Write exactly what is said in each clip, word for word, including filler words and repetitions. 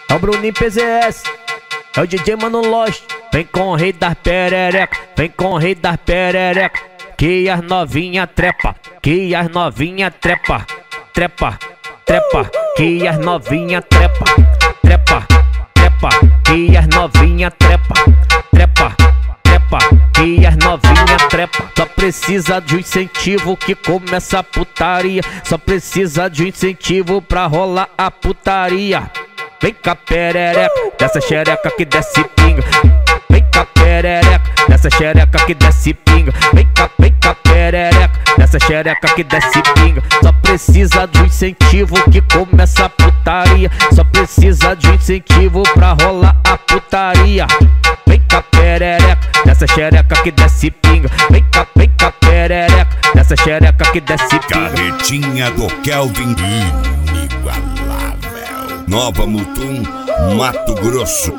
É o Bruninho P Z S, é o D J Mano Lost. Vem com o rei das perereca, vem com o rei das perereca. Que as novinha trepa, que as novinha trepa, trepa, trepa. Que as novinha trepa, trepa, trepa. Que as novinha trepa, trepa, trepa. Que as novinha trepa. Só precisa de um incentivo que começa a putaria. Só precisa de um incentivo pra rolar a putaria. Vem cá perereca, dessa xereca que desce pinga. Vem cá perereca, dessa xereca que desce pinga. Vem cá, vem cá perereca, dessa xereca que desce pinga. Só precisa de um incentivo que começa a putaria. Só precisa de um incentivo pra rolar a putaria. Vem cá perereca, dessa xereca que desce pinga. Vem cá, vem cá perereca, dessa xereca que desce pinga. Carretinha do Kelvin, inigualável. Nova Mutum, Mato Grosso.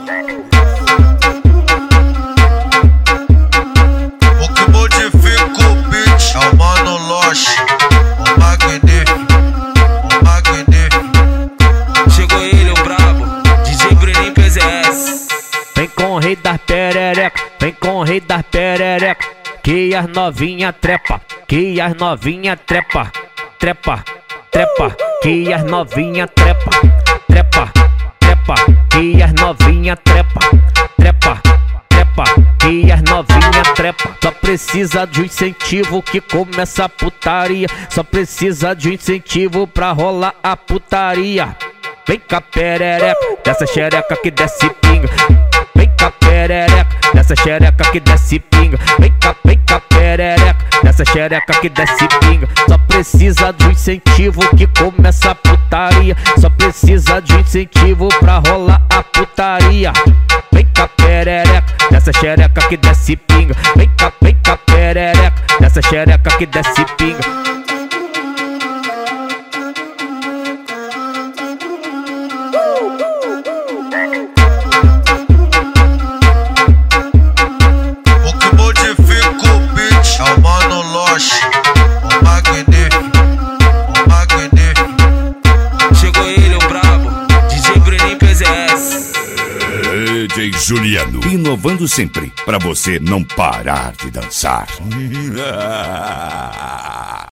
O que modifica o beat é o Mano Lost, o magnífico, o magnífico. Chegou ele, o brabo, D J Bruninho P Z S. Vem com o rei das perereca, vem com o rei das perereca. Que as novinha trepa, que as novinha trepa, trepa, trepa. Que as novinha trepa, trepa, trepa. Que as novinha trepa, trepa, trepa. Que as novinha trepa. Só precisa de um incentivo que começa a putaria. Só precisa de um incentivo pra rolar a putaria. Vem cá perereca, dessa xereca que desce pinga. Vem cá perereca, dessa xereca que desce pinga. Vem cá, vem cá perereca, dessa xereca que desce pinga. Só precisa de um incentivo que começa a putaria. Só precisa de um incentivo pra rolar a putaria. Vem cá perereca, dessa xereca que desce pinga. Vem cá, vem cá perereca, dessa xereca que desce pinga. O magnífico, o magnífico. Chegou ele, o brabo, D J Bruninho P Z S. D J Juliano, inovando sempre, pra você não parar de dançar.